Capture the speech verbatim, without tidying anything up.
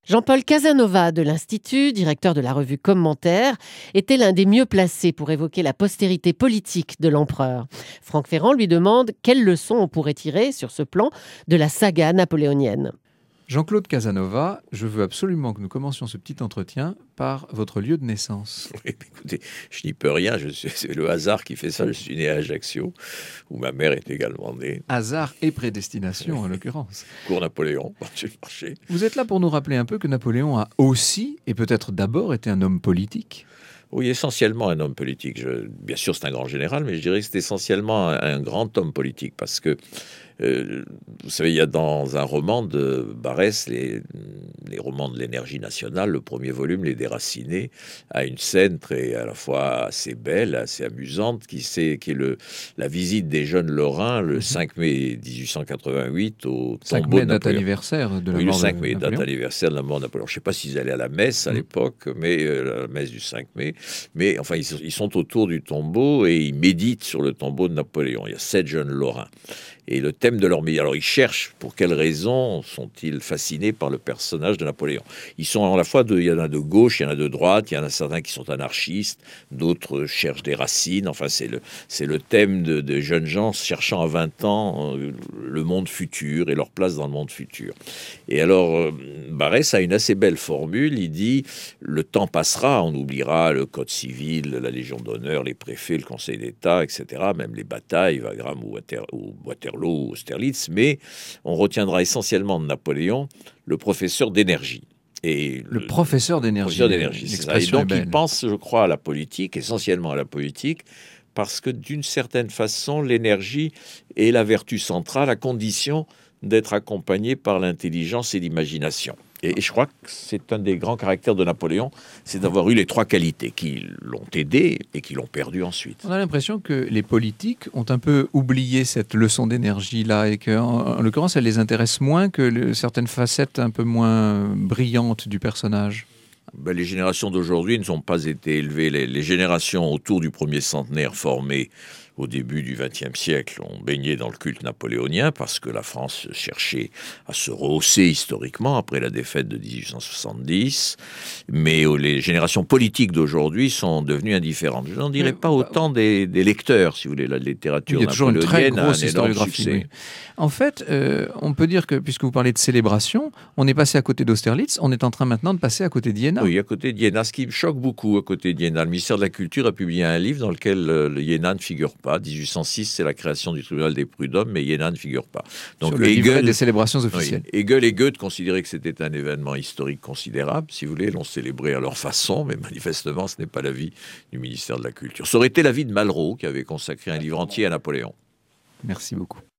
Jean-Paul Casanova de l'Institut, directeur de la revue Commentaire, était l'un des mieux placés pour évoquer la postérité politique de l'empereur. Franck Ferrand lui demande quelles leçons on pourrait tirer, sur ce plan, de la saga napoléonienne. Jean-Claude Casanova, je veux absolument que nous commencions ce petit entretien par votre lieu de naissance. Oui, écoutez, je n'y peux rien, je suis, c'est le hasard qui fait ça. Je suis né à Ajaccio, où ma mère est également née. Hasard et prédestination, en l'occurrence. Cours Napoléon, marché marché. Vous êtes là pour nous rappeler un peu que Napoléon a aussi, et peut-être d'abord, été un homme politique. Oui, essentiellement un homme politique. Je, bien sûr, c'est un grand général, mais je dirais que c'est essentiellement un, un grand homme politique, parce que Euh, vous savez, il y a dans un roman de Barrès, les, les romans de l'énergie nationale, le premier volume, Les Déracinés, a une scène très, à la fois assez belle, assez amusante, qui, c'est, qui est le, la visite des jeunes Lorrains le cinq mai dix-huit cent quatre-vingt-huit au tombeau de Napoléon. Date anniversaire de la oui, mort le cinq mai, de Napoléon. date anniversaire de la mort de Napoléon. Je ne sais pas s'ils allaient à la messe à mmh. l'époque, mais euh, la messe du cinq mai. Mais enfin, ils, ils sont autour du tombeau et ils méditent sur le tombeau de Napoléon. Il y a sept jeunes Lorrains. Et le thème de leur méditation, alors ils cherchent pour quelles raisons sont-ils fascinés par le personnage de Napoléon. Ils sont à la fois, de, il y en a de gauche, il y en a de droite, il y en a certains qui sont anarchistes, d'autres cherchent des racines. Enfin, c'est le, c'est le thème de, de jeunes gens cherchant à vingt ans euh, le monde futur et leur place dans le monde futur. Et alors, euh, Barrès a une assez belle formule, il dit « Le temps passera, on oubliera le code civil, la Légion d'honneur, les préfets, le Conseil d'État, et cetera, même les batailles, Wagram ou Water- ou Waterloo, ou Austerlitz, mais on retiendra essentiellement de Napoléon le professeur d'énergie. » Et le, le professeur d'énergie. Professeur d'énergie, c'est ça. Et donc il pense, je crois, à la politique, essentiellement à la politique, parce que d'une certaine façon, l'énergie est la vertu centrale, à condition d'être accompagnée par l'intelligence et l'imagination. Et je crois que c'est un des grands caractères de Napoléon, c'est d'avoir eu les trois qualités qui l'ont aidé et qui l'ont perdu ensuite. On a l'impression que les politiques ont un peu oublié cette leçon d'énergie-là et qu'en en l'occurrence, elle les intéresse moins que le, certaines facettes un peu moins brillantes du personnage. Ben, les générations d'aujourd'hui ne sont pas été élevées. Les, les générations autour du premier centenaire formées au début du vingtième siècle ont baigné dans le culte napoléonien parce que la France cherchait à se rehausser historiquement après la défaite de dix-huit cent soixante-dix. Mais les générations politiques d'aujourd'hui sont devenues indifférentes. Je n'en dirais pas autant des, des lecteurs, si vous voulez. La littérature napoléonienne a un énorme succès. Il y a toujours une très grosse historiographie. Oui. En fait, euh, on peut dire que, puisque vous parlez de célébration, on est passé à côté d'Austerlitz, on est en train maintenant de passer à côté d'Iéna. Oui, à côté d'Iéna. Ce qui me choque beaucoup à côté d'Iéna, le ministère de la Culture a publié un livre dans lequel euh, le Iéna ne figure pas. dix-huit cent six, c'est la création du tribunal des prud'hommes, mais Iéna ne figure pas. Donc, sur le Hegel, livret des célébrations officielles. Oui, Hegel et Goethe considéraient que c'était un événement historique considérable, si vous voulez, l'ont célébré à leur façon, mais manifestement, ce n'est pas l'avis du ministère de la Culture. Ça aurait été l'avis de Malraux, qui avait consacré un livre entier à Napoléon. Merci beaucoup.